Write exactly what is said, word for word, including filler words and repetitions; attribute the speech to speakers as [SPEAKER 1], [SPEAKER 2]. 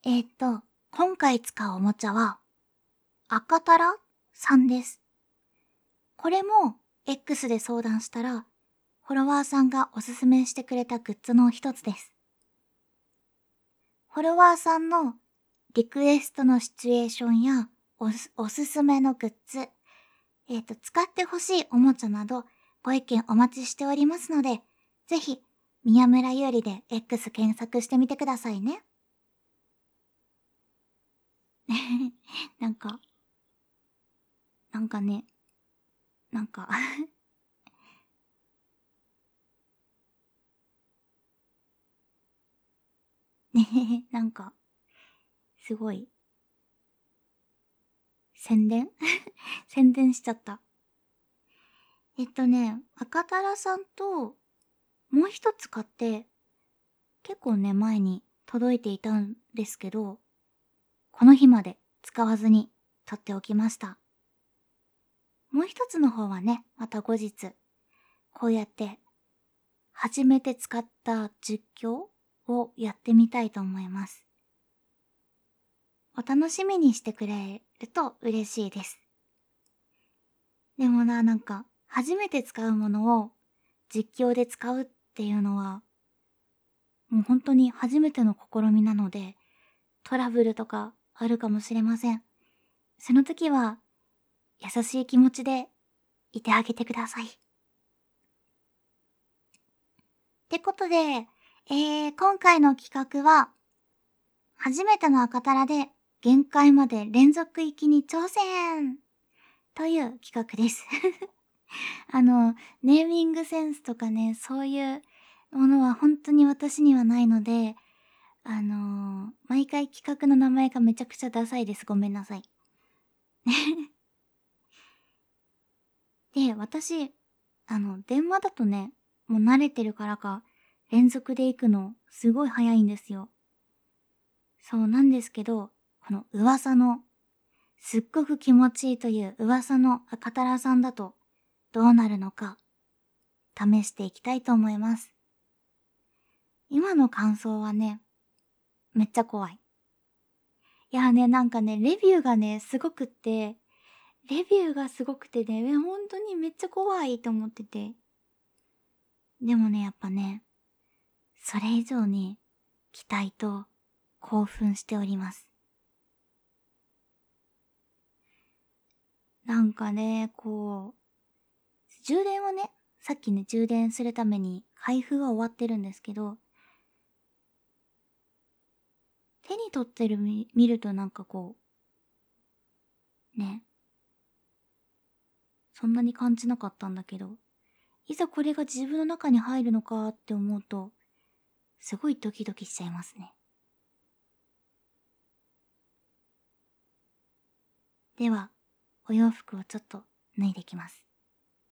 [SPEAKER 1] えーっと、今回使うおもちゃは、赤タラさんです。これも X で相談したら、フォロワーさんがおすすめしてくれたグッズの一つです。フォロワーさんのリクエストのシチュエーションやおすおすすめのグッズ、えっ、と、使ってほしいおもちゃなどご意見お待ちしておりますので、ぜひ、宮村ゆうりで X 検索してみてくださいね。なんか、なんかね、なんかねなんか、すごい、宣伝宣伝しちゃった。えっとね、赤タラさんと、もう一つ買って、結構ね、前に届いていたんですけど、この日まで使わずに取っておきました。もう一つの方はね、また後日、こうやって初めて使った実況をやってみたいと思います。お楽しみにしてくれると嬉しいです。でもな、なんか、初めて使うものを実況で使うっていうのは、もう本当に初めての試みなので、トラブルとかあるかもしれません。その時は、優しい気持ちでいてあげてください。ってことで、えー、今回の企画は、初めての赤タラで限界まで連続行きに挑戦という企画です。あの、ネーミングセンスとかね、そういうものは本当に私にはないので、あのー毎回企画の名前がめちゃくちゃダサいです。ごめんなさい。で、私、あの、電話だとね、もう慣れてるからか、連続で行くのすごい早いんですよ。そうなんですけど、この噂の、すっごく気持ちいいという噂の赤タラさんだと、どうなるのか、試していきたいと思います。今の感想はね、めっちゃ怖い。いやね、なんかね、レビューがね、すごくって、レビューがすごくてね、え本当にめっちゃ怖いと思ってて。でもね、やっぱね、それ以上に期待と興奮しております。なんかね、こう、充電はね、さっきね、充電するために開封は終わってるんですけど、手に取ってるみ、見るとなんかこう、ね、そんなに感じなかったんだけど、いざこれが自分の中に入るのかって思うと、すごいドキドキしちゃいますね。では、お洋服をちょっと脱いできます。